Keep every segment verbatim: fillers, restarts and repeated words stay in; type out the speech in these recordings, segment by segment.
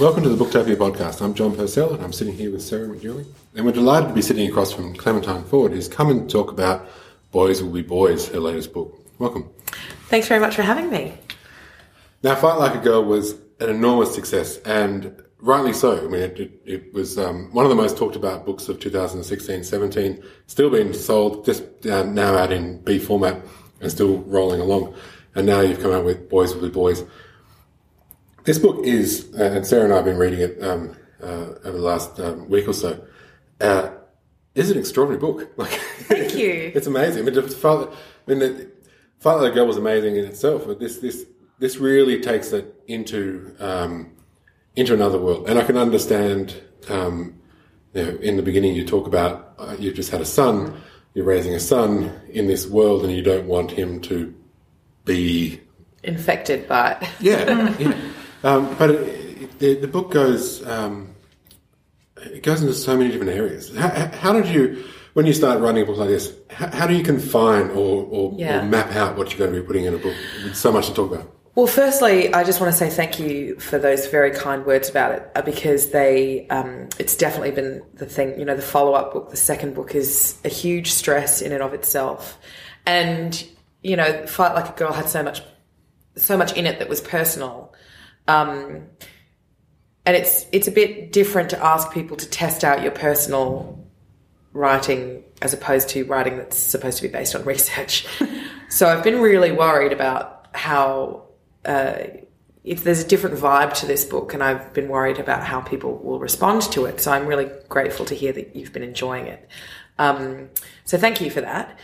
Welcome to the Booktopia podcast. I'm John Purcell and I'm sitting here with Sarah McNeely. And we're delighted to be sitting across from Clementine Ford, who's come and talk about Boys Will Be Boys, her latest book. Welcome. Thanks very much for having me. Now, Fight Like a Girl was an enormous success, and rightly so. I mean, it, it, it was um, one of the most talked about books of two thousand sixteen seventeen, still being sold, just uh, now out in B format and still rolling along. And now you've come out with Boys Will Be Boys. This book is, uh, and Sarah and I have been reading it um, uh, over the last um, week or so, uh, is an extraordinary book. Like, Thank you. It's amazing. I mean, Fight, I mean, the, Fight Like a Girl was amazing in itself, but this this this really takes it into um, into another world. And I can understand, um, you know, in the beginning you talk about uh, you've just had a son, you're raising a son in this world, and you don't want him to be infected by it. Yeah, yeah. Um, but it, it, the, the book goes um, it goes into so many different areas. How, how did you, when you start writing a book like this, how, how do you confine or, or, yeah. or map out what you're going to be putting in a book? With so much to talk about. Well, firstly, I just want to say thank you for those very kind words about it, because they, um, it's definitely been the thing, you know, the follow-up book, the second book is a huge stress in and of itself. And, you know, Fight Like a Girl had so much, so much in it that was personal. Um, and it's, it's a bit different to ask people to test out your personal writing as opposed to writing that's supposed to be based on research. So I've been really worried about how, uh, if there's a different vibe to this book, and I've been worried about how people will respond to it. So I'm really grateful to hear that you've been enjoying it. Um, so thank you for that.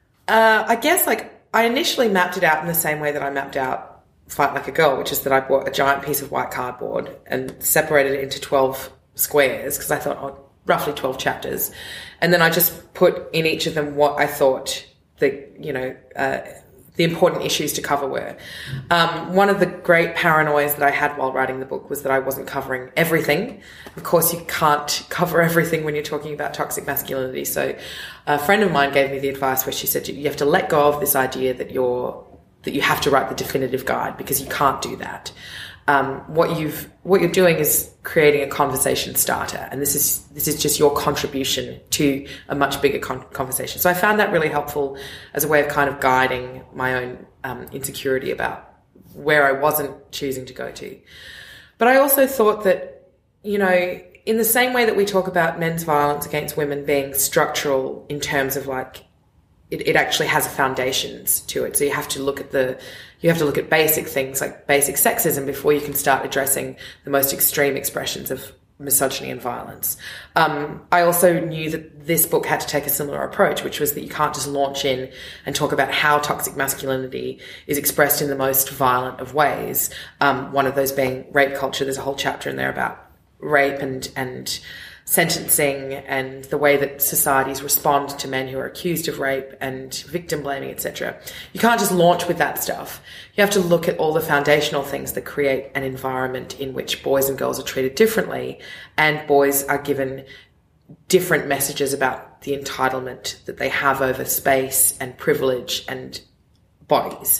Uh, I guess like I initially mapped it out in the same way that I mapped out Fight Like a Girl, which is that I bought a giant piece of white cardboard and separated it into twelve squares, because I thought, oh, roughly twelve chapters. And then I just put in each of them what I thought the, you know, uh, the important issues to cover were. Um, one of the great paranoias that I had while writing the book was that I wasn't covering everything. Of course, you can't cover everything when you're talking about toxic masculinity. So a friend of mine gave me the advice where she said, you have to let go of this idea that you're that you have to write the definitive guide, because you can't do that. Um, what you've, what you're doing is creating a conversation starter. And this is, this is just your contribution to a much bigger con- conversation. So I found that really helpful as a way of kind of guiding my own, um, insecurity about where I wasn't choosing to go to. But I also thought that, you know, in the same way that we talk about men's violence against women being structural in terms of like, It, it actually has foundations to it. So you have to look at the, you have to look at basic things like basic sexism before you can start addressing the most extreme expressions of misogyny and violence. Um, I also knew that this book had to take a similar approach, which was that you can't just launch in and talk about how toxic masculinity is expressed in the most violent of ways. Um, one of those being rape culture. There's a whole chapter in there about rape and, and, sentencing and the way that societies respond to men who are accused of rape and victim blaming, et cetera. You can't just launch with that stuff. You have to look at all the foundational things that create an environment in which boys and girls are treated differently, and boys are given different messages about the entitlement that they have over space and privilege and bodies.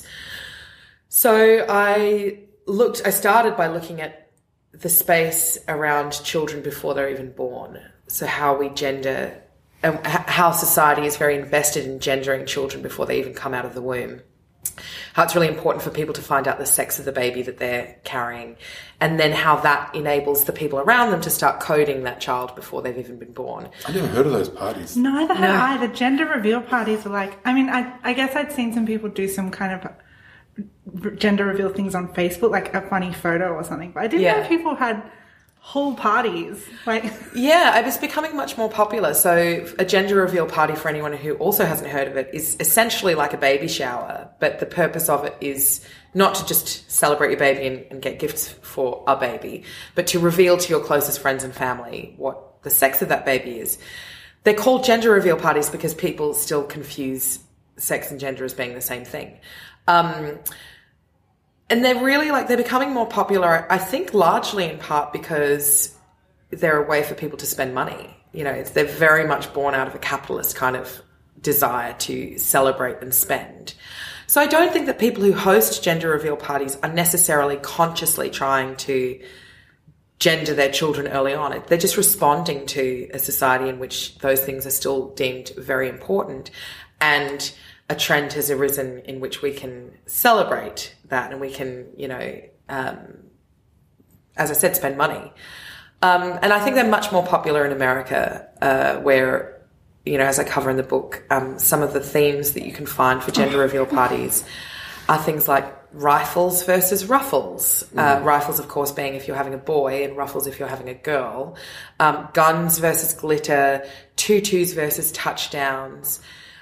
So I looked, I started by looking at the space around children before they're even born. So how we gender, um, how society is very invested in gendering children before they even come out of the womb. How it's really important for people to find out the sex of the baby that they're carrying, and then how that enables the people around them to start coding that child before they've even been born. I never heard of those parties. Neither had No. I. The gender reveal parties are like, I mean, I, I guess I'd seen some people do some kind of gender reveal things on Facebook, like a funny photo or something, but I didn't Yeah. know people had whole parties. Like, yeah, it was becoming much more popular. So a gender reveal party, for anyone who also hasn't heard of it, is essentially like a baby shower, but the purpose of it is not to just celebrate your baby and, and get gifts for a baby, but to reveal to your closest friends and family what the sex of that baby is. They're called gender reveal parties because people still confuse sex and gender as being the same thing. Um, and they're really like, they're becoming more popular, I think largely in part because they're a way for people to spend money. You know, it's, they're very much born out of a capitalist kind of desire to celebrate and spend. So I don't think that people who host gender reveal parties are necessarily consciously trying to gender their children early on. They're just responding to a society in which those things are still deemed very important, and a trend has arisen in which we can celebrate that, and we can, you know, um, as I said, spend money. Um, and I think they're much more popular in America, uh, where, you know, as I cover in the book, um, some of the themes that you can find for gender reveal parties are things like rifles versus ruffles. Mm. Uh, rifles, of course, being if you're having a boy, and ruffles if you're having a girl. Um, guns versus glitter, tutus versus touchdowns.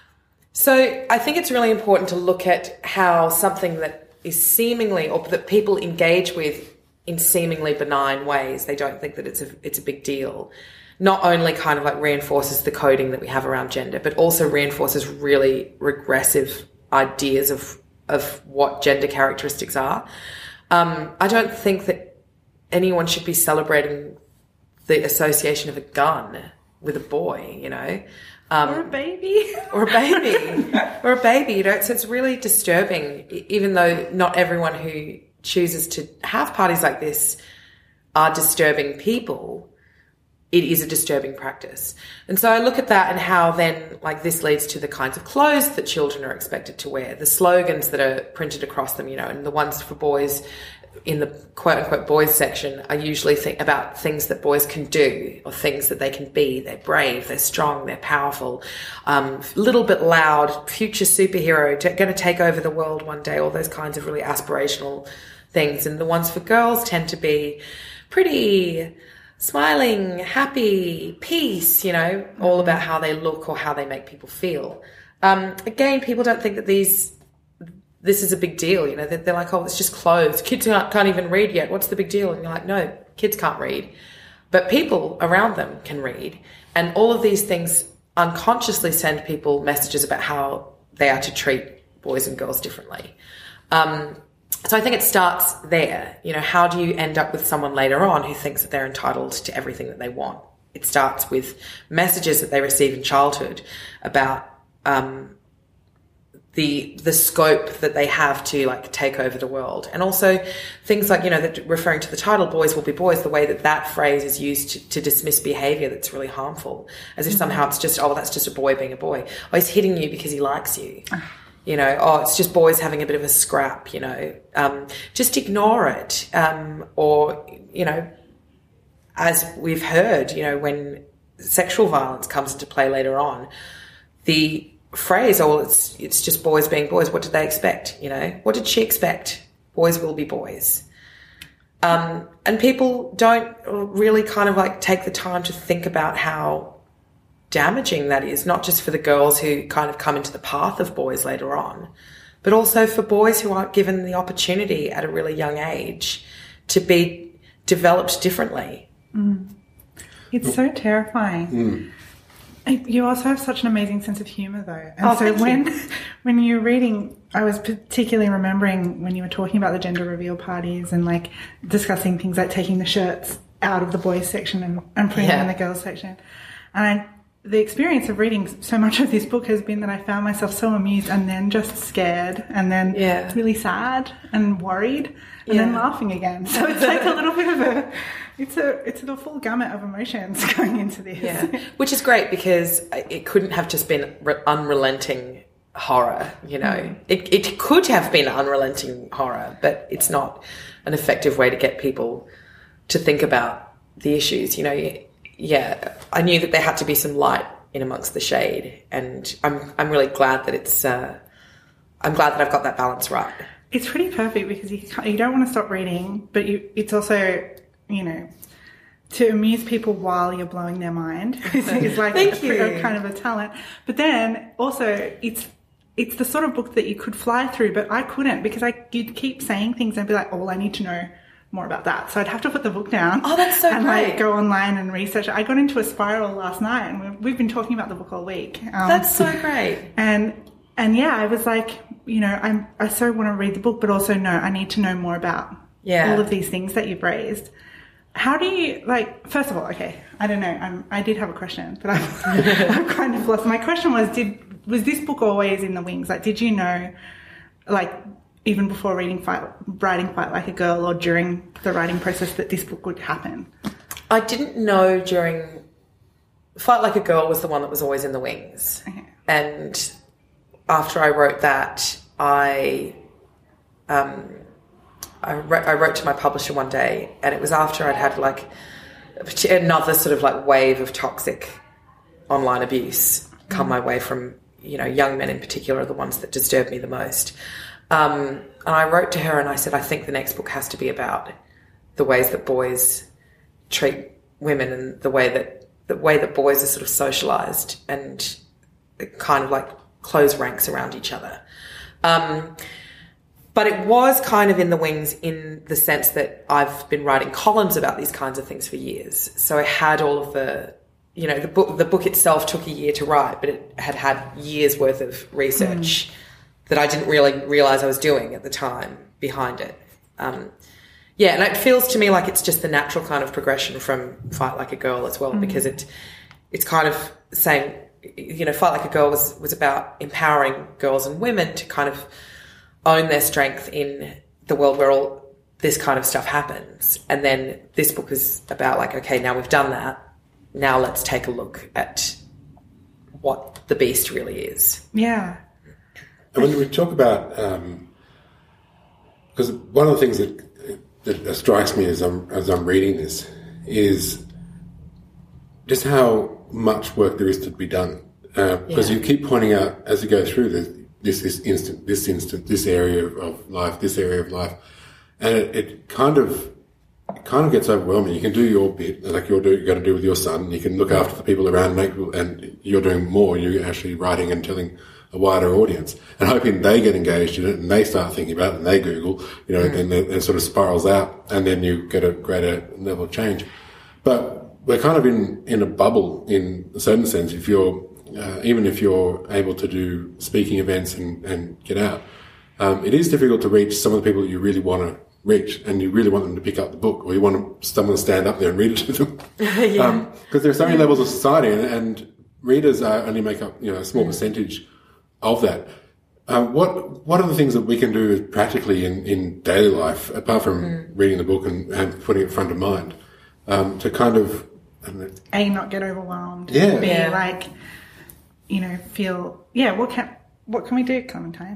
So I think it's really important to look at how something that is seemingly, or that people engage with in seemingly benign ways, they don't think that it's a, it's a big deal, not only kind of like reinforces the coding that we have around gender, but also reinforces really regressive ideas of of what gender characteristics are. Um, I don't think that anyone should be celebrating the association of a gun with a boy, you know. Um, or a baby. Or a baby. or a baby, you know. So it's really disturbing, even though not everyone who chooses to have parties like this are disturbing people. It is a disturbing practice. And so I look at that and how then, like, this leads to the kinds of clothes that children are expected to wear, the slogans that are printed across them, you know, and the ones for boys in the quote-unquote boys section are usually th- about things that boys can do or things that they can be. They're brave, they're strong, they're powerful, um, a little bit loud, future superhero, t- going to take over the world one day, all those kinds of really aspirational things. And the ones for girls tend to be pretty smiling, happy, peace, you know, all about how they look or how they make people feel. Um, again, people don't think that these, this is a big deal, you know, they're, they're like, oh, it's just clothes. Kids can't, can't even read yet. What's the big deal? And you're like, no, kids can't read. But people around them can read. And all of these things unconsciously send people messages about how they are to treat boys and girls differently. Um, So I think it starts there. You know, how do you end up with someone later on who thinks that they're entitled to everything that they want? It starts with messages that they receive in childhood about um, the the scope that they have to, like, take over the world. And also things like, you know, that referring to the title, boys will be boys, the way that that phrase is used to, to dismiss behaviour that's really harmful, as if somehow it's just, oh, that's just a boy being a boy. Oh, he's hitting you because he likes you. You know, oh, it's just boys having a bit of a scrap, you know. Um, just ignore it. Um, or, you know, as we've heard, you know, when sexual violence comes into play later on, the phrase, oh, well, it's, it's just boys being boys, what did they expect, you know? What did she expect? Boys will be boys. Um, and people don't really kind of, like, take the time to think about how damaging that is, not just for the girls who kind of come into the path of boys later on, but also for boys who aren't given the opportunity at a really young age to be developed differently. Mm. It's so terrifying. Mm. You also have such an amazing sense of humour, though. And oh, so when you. when you're reading, I was particularly remembering when you were talking about the gender reveal parties and, like, discussing things like taking the shirts out of the boys section and, and putting yeah. them in the girls section. And I The experience of reading so much of this book has been that I found myself so amused and then just scared and then yeah. really sad and worried and yeah. then laughing again. So it's like a little bit of a, it's a, it's a full gamut of emotions going into this. Yeah, which is great because it couldn't have just been unrelenting horror, you know. Mm. It, it could have been unrelenting horror, but it's not an effective way to get people to think about the issues, you know. Yeah, I knew that there had to be some light in amongst the shade, and I'm I'm really glad that it's. Uh, I'm glad that I've got that balance right. It's pretty perfect because you can't, you don't want to stop reading, but you, it's also, you know, to amuse people while you're blowing their mind is like Thank a, you. a kind of a talent. But then also it's it's the sort of book that you could fly through, but I couldn't because I you'd keep saying things and be like, oh, well, I need to know more about that. So I'd have to put the book down. Oh, that's so and great. like go online and research. I got into a spiral last night and we've, we've been talking about the book all week. Um, that's so great. And and yeah, I was like, you know, I'm, I so want to read the book, but also no, I need to know more about yeah. all of these things that you've raised. How do you, like, first of all, okay, I don't know, I'm, I did have a question, but I've, I've kind of lost. My question was, did was this book always in the wings? Like, did you know, like, even before reading Fight, writing Fight Like a Girl or during the writing process that this book would happen? I didn't know during... Fight Like a Girl was the one that was always in the wings. Okay. And after I wrote that, I... Um, I wrote, I wrote to my publisher one day, and it was after I'd had like another sort of like wave of toxic online abuse come my way from, you know, young men in particular are the ones that disturb me the most. Um, and I wrote to her and I said, I think the next book has to be about the ways that boys treat women and the way that the way that boys are sort of socialized and kind of like close ranks around each other. Um, But it was kind of in the wings in the sense that I've been writing columns about these kinds of things for years. So I had all of the, you know, the book, the book itself took a year to write, but it had had years worth of research mm. that I didn't really realize I was doing at the time behind it. Um, yeah. And it feels to me like it's just the natural kind of progression from Fight Like a Girl as well, mm. because it, it's kind of saying, you know, Fight Like a Girl was, was about empowering girls and women to kind of own their strength in the world where all this kind of stuff happens. And then this book is about like, okay, now we've done that. Now let's take a look at what the beast really is. Yeah. And when we talk about, um, because one of the things that, that strikes me as I'm, as I'm reading this is just how much work there is to be done. Uh, because yeah. you keep pointing out as you go through this, This this instant, this instant, this area of life, this area of life, and it, it kind of it kind of gets overwhelming. You can do your bit, like you're, do, you're going to do with your son. You can look after the people around, make and you're doing more. You're actually writing and telling a wider audience, and hoping they get engaged in it and they start thinking about it and they Google, you know, mm. and then it sort of spirals out, and then you get a greater level of change. But we're kind of in in a bubble in a certain sense. If you're Uh, even if you're able to do speaking events and, and get out, um, it is difficult to reach some of the people that you really want to reach, and you really want them to pick up the book, or you want someone to stand up there and read it to them. Because yeah. um, there are so many levels of society, and, and readers are, only make up, you know, a small mm. percentage of that. Um, what what are the things that we can do practically in, in daily life, apart from mm. reading the book and, and putting it front of mind, um, to kind of A, not get overwhelmed. Yeah. B, yeah. like, you know, feel, yeah, what can what can we do, Clementine?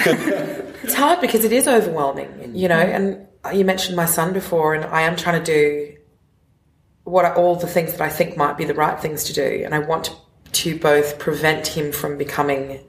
It's hard because it is overwhelming, you know, and you mentioned my son before, and I am trying to do what are all the things that I think might be the right things to do, and I want to, to both prevent him from becoming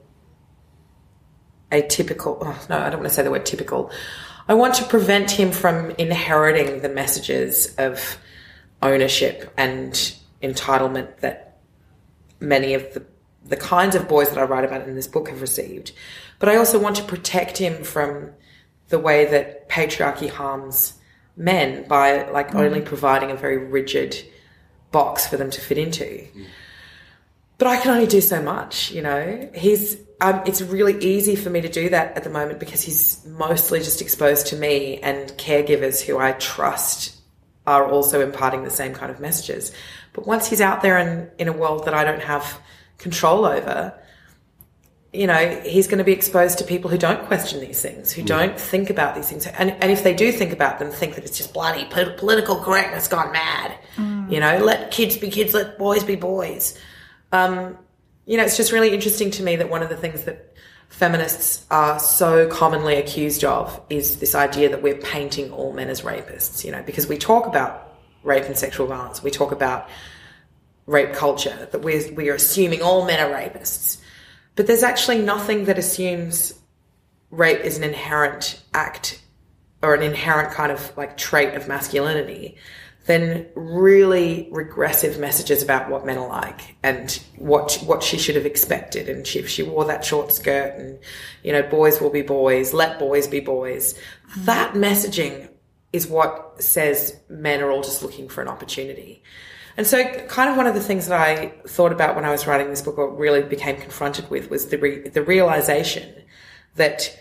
a typical, oh, no, I don't want to say the word typical. I want to prevent him from inheriting the messages of ownership and entitlement that many of the the kinds of boys that I write about in this book have received. But I also want to protect him from the way that patriarchy harms men by like mm. only providing a very rigid box for them to fit into. Mm. But I can only do so much, you know. He's um, it's really easy for me to do that at the moment because he's mostly just exposed to me and caregivers who I trust are also imparting the same kind of messages. But once he's out there in, in a world that I don't have control over, you know, he's going to be exposed to people who don't question these things, who don't think about these things. And, and if they do think about them, think that it's just bloody political correctness gone mad. Mm. You know, let kids be kids, let boys be boys. Um, you know, it's just really interesting to me that one of the things that feminists are so commonly accused of is this idea that we're painting all men as rapists, you know, because we talk about rape and sexual violence. We talk about rape culture, that we're, we are assuming all men are rapists. But there's actually nothing that assumes rape is an inherent act or an inherent kind of like trait of masculinity than really regressive messages about what men are like and what what she should have expected. And she, if she wore that short skirt and, you know, boys will be boys, let boys be boys. That messaging is what says men are all just looking for an opportunity. And so kind of one of the things that I thought about when I was writing this book or really became confronted with was the re- the realization that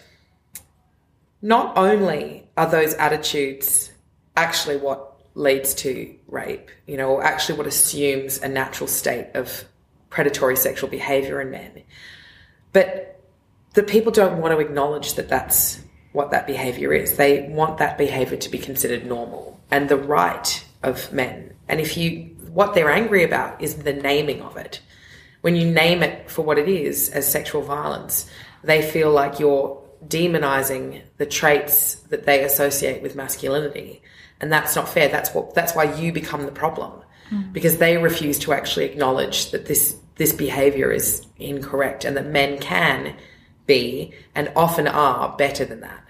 not only are those attitudes actually what leads to rape, you know, or actually what assumes a natural state of predatory sexual behavior in men, but that people don't want to acknowledge that that's what that behavior is. They want that behavior to be considered normal and the right of men. And if you, what they're angry about is the naming of it. When you name it for what it is as sexual violence, they feel like you're demonizing the traits that they associate with masculinity. And that's not fair. That's what, that's why you become the problem, mm. because they refuse to actually acknowledge that this, this behavior is incorrect and that men can be and often are better than that.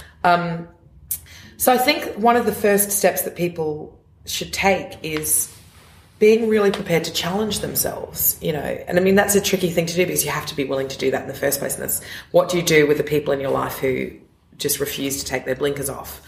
Um, so I think one of the first steps that people should take is being really prepared to challenge themselves, you know. And I mean, that's a tricky thing to do because you have to be willing to do that in the first place. And that's what do you do with the people in your life who just refuse to take their blinkers off?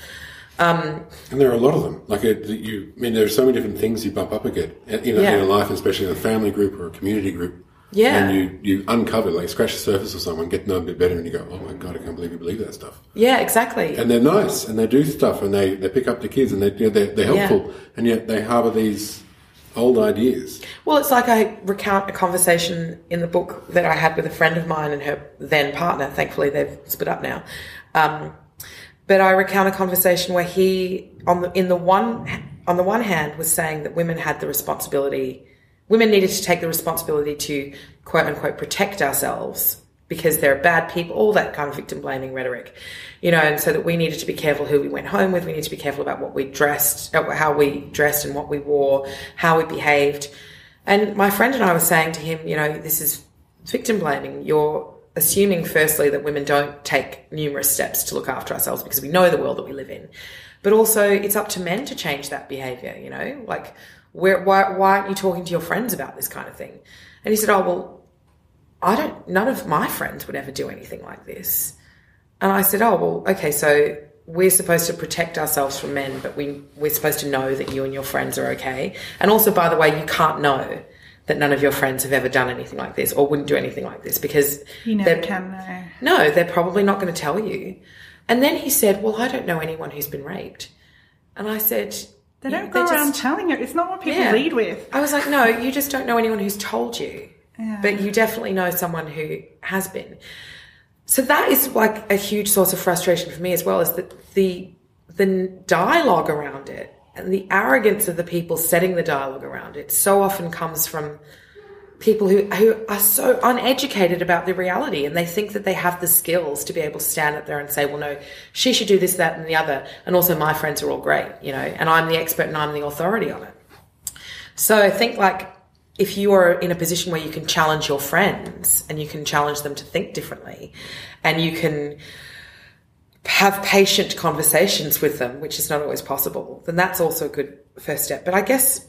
Um, and there are a lot of them. Like it, you, I mean, there are so many different things you bump up against in a, yeah. in a life, especially in a family group or a community group. Yeah. And you, you uncover, like scratch the surface of someone, get to know a bit better, and you go, oh my God, I can't believe you believe that stuff. Yeah, exactly. And they're nice, and they do stuff, and they, they pick up the kids, and they, you know, they're, they're helpful, yeah. and yet they harbour these old ideas. Well, it's like I recount a conversation in the book that I had with a friend of mine and her then partner. Thankfully, they've split up now. Um, but I recount a conversation where he, on the in the one on the one hand, was saying that women had the responsibility, women needed to take the responsibility to quote unquote protect ourselves because they're bad people, all that kind of victim blaming rhetoric, you know, and so that we needed to be careful who we went home with. We needed to be careful about what we dressed, how we dressed and what we wore, how we behaved. And my friend and I were saying to him, you know, this is victim blaming. You're assuming firstly that women don't take numerous steps to look after ourselves because we know the world that we live in. But also it's up to men to change that behavior, you know, like where, why, why aren't you talking to your friends about this kind of thing? And he said, oh, well, I don't, none of my friends would ever do anything like this. And I said, oh, well, okay, so we're supposed to protect ourselves from men, but we, we're supposed to know that you and your friends are okay. And also, by the way, you can't know that none of your friends have ever done anything like this or wouldn't do anything like this because... You never can know. No, they're probably not going to tell you. And then he said, well, I don't know anyone who's been raped. And I said... They don't go around telling you. It's not what people yeah. lead with. I was like, no, you just don't know anyone who's told you. Yeah. But you definitely know someone who has been. So that is like a huge source of frustration for me as well, is that the the dialogue around it and the arrogance of the people setting the dialogue around it so often comes from people who, who are so uneducated about the reality, and they think that they have the skills to be able to stand up there and say, well, no, she should do this, that, and the other. And also my friends are all great, you know, and I'm the expert and I'm the authority on it. So I think like, if you are in a position where you can challenge your friends and you can challenge them to think differently and you can have patient conversations with them, which is not always possible, then that's also a good first step. But I guess,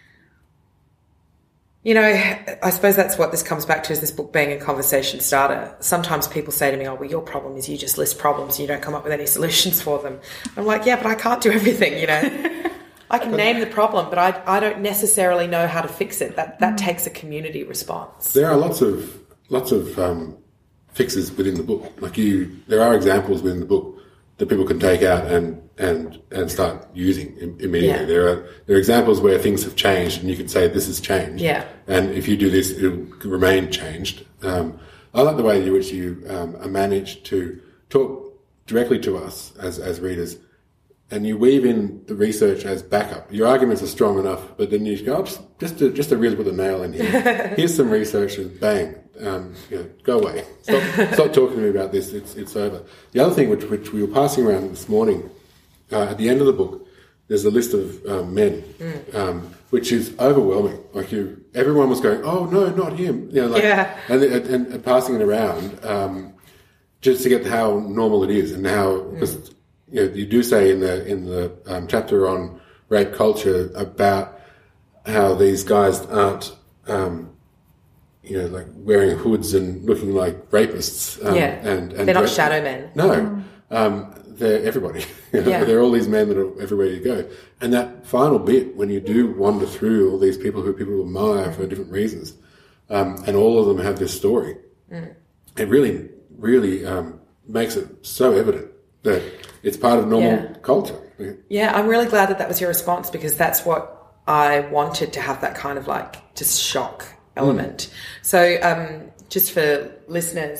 you know, I suppose that's what this comes back to, is this book being a conversation starter. Sometimes people say to me, oh, well, your problem is you just list problems and you don't come up with any solutions for them. I'm like, yeah, but I can't do everything, you know. I can name the problem, but I, I don't necessarily know how to fix it. That that mm. takes a community response. There are lots of lots of um, fixes within the book. Like you, there are examples within the book that people can take out and and, and start using im- immediately. Yeah. There are there are examples where things have changed, and you can say this has changed. Yeah. And if you do this, it'll remain changed. Um, I like the way in which you um, managed to talk directly to us as as readers. And you weave in the research as backup. Your arguments are strong enough, but then you go, oh, just, just to, just to really put a nail in here. Here's some research, and bang, um, you know, go away. Stop, stop talking to me about this. It's it's over. The other thing, which which we were passing around this morning, uh, at the end of the book, there's a list of um, men, mm. um, which is overwhelming. Like you, everyone was going, oh no, not him. You know, like, yeah. and, and and passing it around um, just to get how normal it is and how. Mm. You know, you do say in the in the um, chapter on rape culture about how these guys aren't, um, you know, like wearing hoods and looking like rapists. Um, yeah, and, and they're not shadow men. No, mm. um, they're everybody. You know? Yeah. They're all these men that are everywhere you go. And that final bit, when you do wander through all these people who people admire for different reasons, um, and all of them have this story, mm. it really, really um, makes it so evident that it's part of normal yeah. culture. Yeah. yeah, I'm really glad that that was your response, because that's what I wanted, to have that kind of like just shock element. Mm. So um, just for listeners,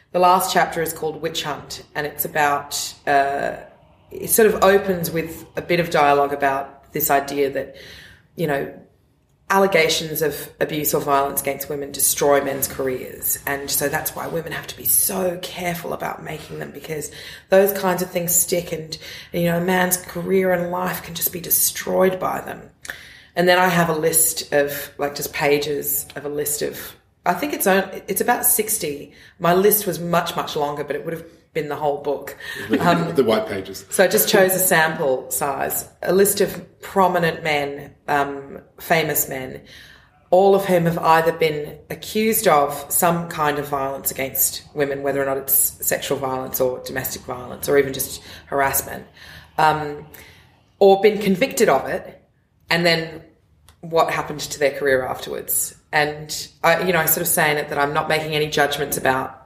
the last chapter is called Witch Hunt, and it's about, uh, it sort of opens with a bit of dialogue about this idea that, you know, allegations of abuse or violence against women destroy men's careers. And so that's why women have to be so careful about making them, because those kinds of things stick, and, and you know, a man's career and life can just be destroyed by them. And then I have a list of, like, just pages of a list of, I think it's only, it's about sixty. My list was much, much longer, but it would have been the whole book. Um, the white pages. So I just chose a sample size, a list of prominent men, um, famous men, all of whom have either been accused of some kind of violence against women, whether or not it's sexual violence or domestic violence or even just harassment, um, or been convicted of it, and then what happened to their career afterwards. And I, you know, I sort of say in it that I'm not making any judgments about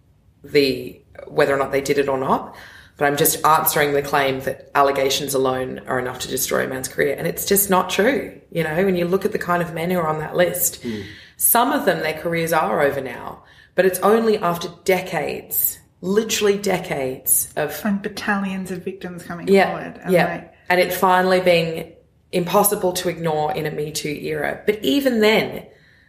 the whether or not they did it or not, but I'm just answering the claim that allegations alone are enough to destroy a man's career. And it's just not true. You know, when you look at the kind of men who are on that list, mm. some of them, their careers are over now, but it's only after decades, literally decades of... And battalions of victims coming yeah, forward. And yeah. like, and it finally being impossible to ignore in a Me Too era. But even then,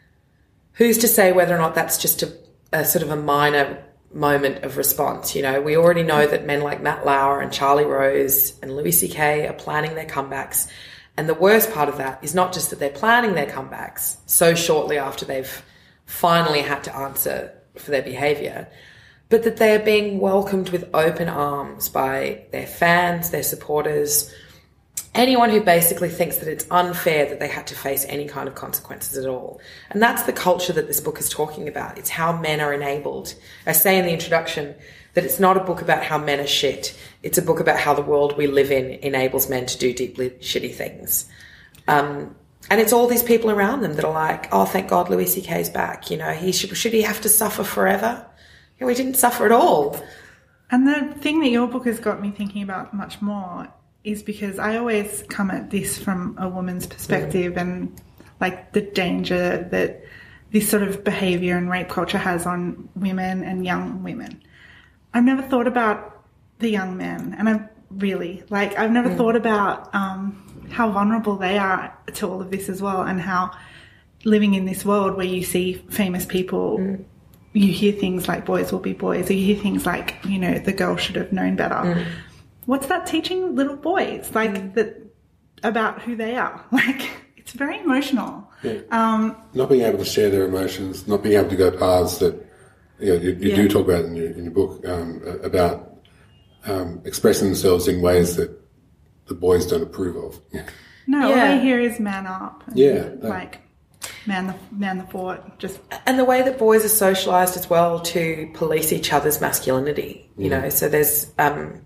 who's to say whether or not that's just a, a sort of a minor moment of response? You know, we already know that men like Matt Lauer and Charlie Rose and Louis C K are planning their comebacks. And the worst part of that is not just that they're planning their comebacks so shortly after they've finally had to answer for their behaviour, but that they are being welcomed with open arms by their fans, their supporters, anyone who basically thinks that it's unfair that they had to face any kind of consequences at all. And that's the culture that this book is talking about. It's how men are enabled. I say in the introduction that it's not a book about how men are shit. It's a book about how the world we live in enables men to do deeply shitty things. Um, and it's all these people around them that are like, oh, thank God Louis C K's back. You know, he should, should he have to suffer forever? Yeah, we didn't suffer at all. And the thing that your book has got me thinking about much more is because I always come at this from a woman's perspective, and like the danger that this sort of behaviour and rape culture has on women and young women. I've never thought about the young men, and I really, like, I've never mm. thought about um, how vulnerable they are to all of this as well, and how living in this world where you see famous people, mm. you hear things like boys will be boys, or you hear things like, you know, the girl should have known better. Mm. What's that teaching little boys, like, mm. that about who they are? Like, it's very emotional. Yeah. Um, not being able to share their emotions, not being able to go paths that, you know, you, you yeah. do talk about in your, in your book, um, about um, expressing themselves in ways that the boys don't approve of. Yeah. No, yeah. all they hear is man up. And yeah. Like, man the, man the fort. Just. And the way that boys are socialised as well to police each other's masculinity, you mm. know, so there's... Um,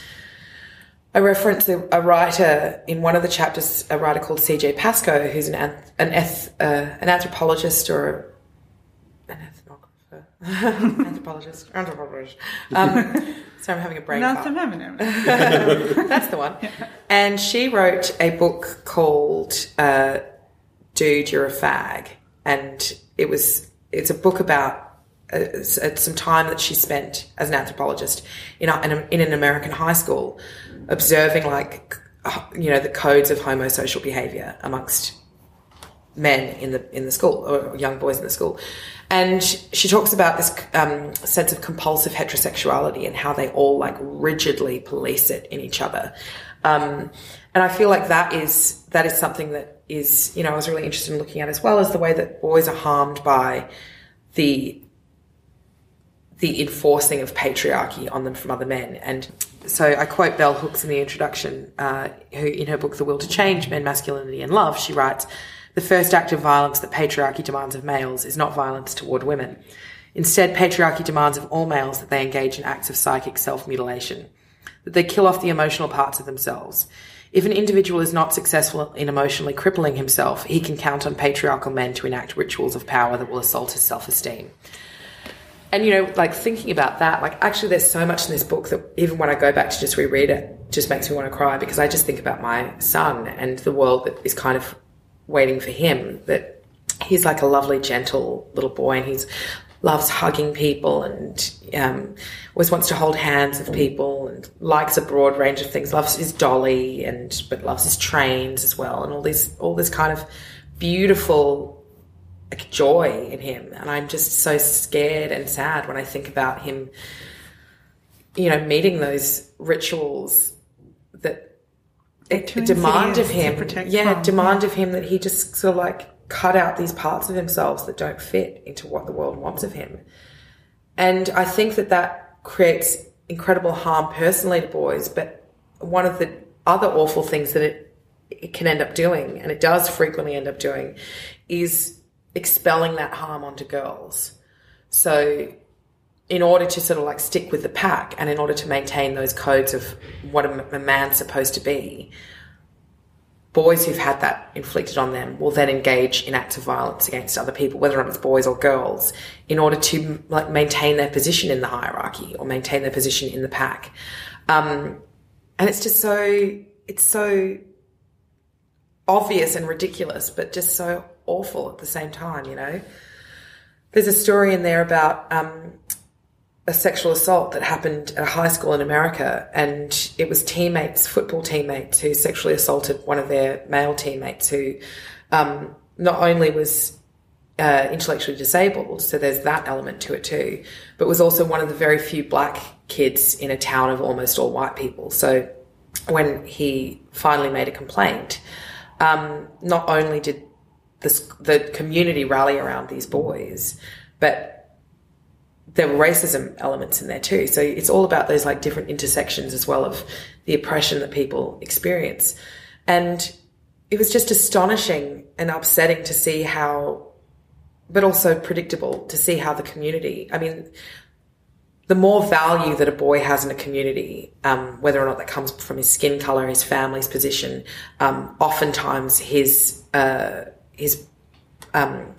I reference a, a writer in one of the chapters, a writer called C J Pascoe, who's an an, eth, uh, an anthropologist or an ethnographer, anthropologist, anthropologist. Um, so I'm having a brain fart. That's the one. Yeah. And she wrote a book called uh, "Dude, You're a Fag," and it was it's a book about. Uh, some time that she spent as an anthropologist in, a, in an American high school, observing, like, you know, the codes of homosocial behaviour amongst men in the in the school, or young boys in the school. And she talks about this um, sense of compulsive heterosexuality and how they all, like, rigidly police it in each other. Um, and I feel like that is that is something that is, you know, I was really interested in looking at, as well as the way that boys are harmed by the the enforcing of patriarchy on them from other men. And so I quote Bell Hooks in the introduction, uh, who in her book, The Will to Change, Men, Masculinity and Love, she writes, the first act of violence that patriarchy demands of males is not violence toward women. Instead, patriarchy demands of all males that they engage in acts of psychic self-mutilation, that they kill off the emotional parts of themselves. If an individual is not successful in emotionally crippling himself, he can count on patriarchal men to enact rituals of power that will assault his self-esteem. And, you know, like, thinking about that, like, actually there's so much in this book that even when I go back to just reread it, just makes me want to cry, because I just think about my son and the world that is kind of waiting for him, that he's like a lovely, gentle little boy, and he's loves hugging people and um, always wants to hold hands with people and likes a broad range of things. Loves his dolly and but loves his trains as well, and all this all this kind of beautiful like, joy in him. And I'm just so scared and sad when I think about him, you know, meeting those rituals that it, demand of him, yeah, from. demand of him that he just sort of like cut out these parts of themselves that don't fit into what the world wants of him. And I think that that creates incredible harm personally to boys, but one of the other awful things that it, it can end up doing, and it does frequently end up doing, is expelling that harm onto girls. So in order to sort of like stick with the pack and in order to maintain those codes of what a, a man's supposed to be, boys who've had that inflicted on them will then engage in acts of violence against other people, whether or not it's boys or girls, in order to like maintain their position in the hierarchy or maintain their position in the pack. Um, and it's just so, it's so obvious and ridiculous, but just so awful at the same time, you know. There's a story in there about um, a sexual assault that happened at a high school in America, and it was teammates, football teammates, who sexually assaulted one of their male teammates who um, not only was uh, intellectually disabled, so there's that element to it too, but was also one of the very few black kids in a town of almost all white people. So when he finally made a complaint, um, not only did the, the community rally around these boys, but there were racism elements in there too. So it's all about those like different intersections as well of the oppression that people experience. And it was just astonishing and upsetting to see how, but also predictable to see how the community, I mean, the more value that a boy has in a community, um, whether or not that comes from his skin color, his family's position, um, oftentimes his, uh, his, um,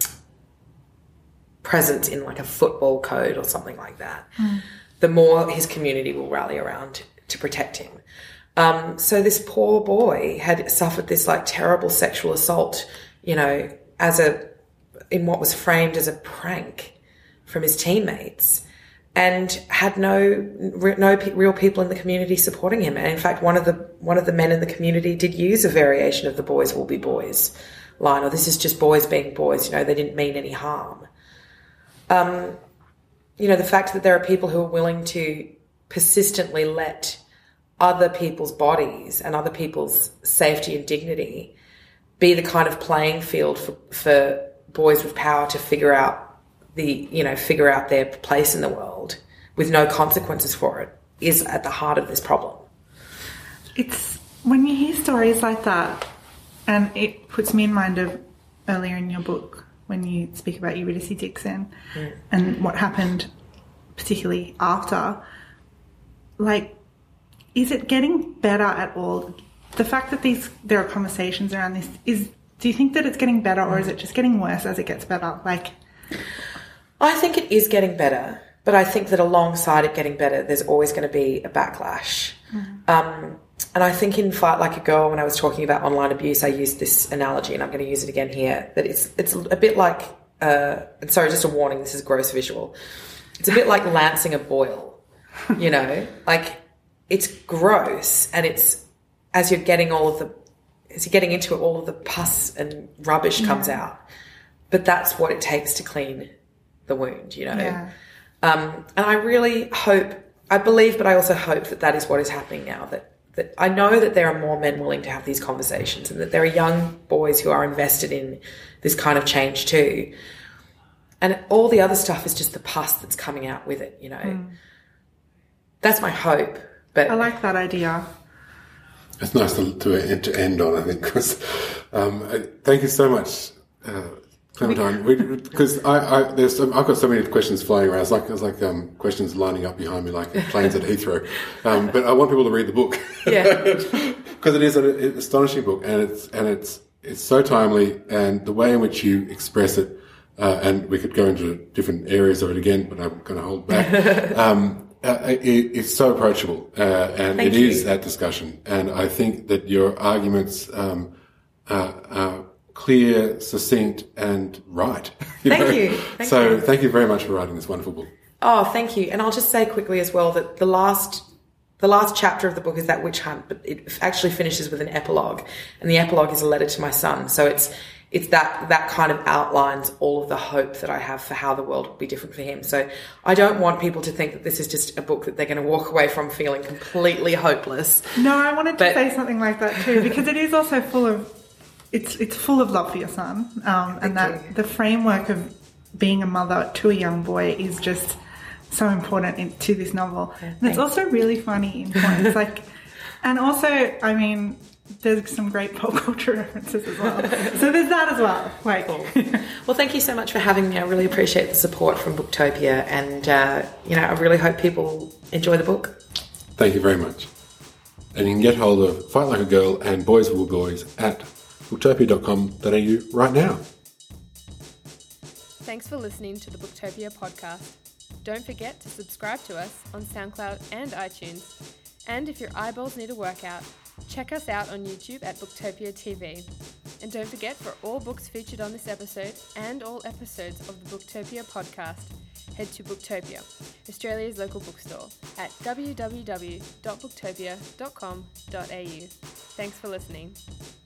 presence in like a football code or something like that, mm. the more his community will rally around to protect him. Um, so this poor boy had suffered this like terrible sexual assault, you know, as a, in what was framed as a prank from his teammates, and had no, no real people in the community supporting him. And in fact, one of the, one of the men in the community did use a variation of the boys will be boys line, or this is just boys being boys, you know, they didn't mean any harm. Um, you know, the fact that there are people who are willing to persistently let other people's bodies and other people's safety and dignity be the kind of playing field for, for boys with power to figure out the, you know, figure out their place in the world with no consequences for it is at the heart of this problem. It's when you hear stories like that, and it puts me in mind of earlier in your book, when you speak about Eurydice Dixon mm. and what happened particularly after, like, is it getting better at all? The fact that these there are conversations around this, is do you think that it's getting better, or is it just getting worse as it gets better? Like, I think it is getting better, but I think that alongside it getting better, there's always going to be a backlash. Mm. Um, And I think in Fight Like a Girl, when I was talking about online abuse, I used this analogy, and I'm going to use it again here, that it's it's a bit like, uh, and sorry, just a warning, this is gross visual. It's a bit like lancing a boil, you know? Like, it's gross, and it's, as you're getting all of the, as you're getting into it, all of the pus and rubbish comes yeah. out. But that's what it takes to clean the wound, you know? Yeah. Um, and I really hope, I believe, but I also hope that that is what is happening now, that That I know that there are more men willing to have these conversations, and that there are young boys who are invested in this kind of change too. And all the other stuff is just the pus that's coming out with it, you know. Mm. That's my hope. But I like that idea. It's nice to, to, to end on, I think, because um, thank you so much, uh, Clementine. Because I, I, there's some, I've got so many questions flying around. It's like it's like um, questions lining up behind me, like planes at Heathrow. Um, but I want people to read the book, yeah, because it is an astonishing book, and it's and it's it's so timely, and the way in which you express it, uh, and we could go into different areas of it again, but I'm going to hold back. um, uh, it, it's so approachable, uh, and Thank it you. is that discussion, and I think that your arguments um, uh, are clear, succinct, and right. You Thank know? you. Thank so you. thank you very much for writing this wonderful book. Oh, thank you. And I'll just say quickly as well that the last the last chapter of the book is that witch hunt, but it actually finishes with an epilogue, and the epilogue is a letter to my son. So it's it's that that kind of outlines all of the hope that I have for how the world will be different for him. So I don't want people to think that this is just a book that they're going to walk away from feeling completely hopeless. No, I wanted to But- say something like that too, because it is also full of it's it's full of love for your son, um, and that you. the framework of being a mother to a young boy is just so important in, to this novel. And it's thanks. also really funny in points, like, and also, I mean, there's some great pop culture references as well. So there's that as well. Like, Well, thank you so much for having me. I really appreciate the support from Booktopia, and uh, you know, I really hope people enjoy the book. Thank you very much. And you can get hold of Fight Like a Girl and Boys Will Boys at booktopia dot com dot a u right now. Thanks for listening to the Booktopia podcast. Don't forget to subscribe to us on SoundCloud and iTunes. And if your eyeballs need a workout, check us out on YouTube at Booktopia T V. And don't forget, for all books featured on this episode and all episodes of the Booktopia podcast, head to Booktopia, Australia's local bookstore, at w w w dot booktopia dot com dot a u. Thanks for listening.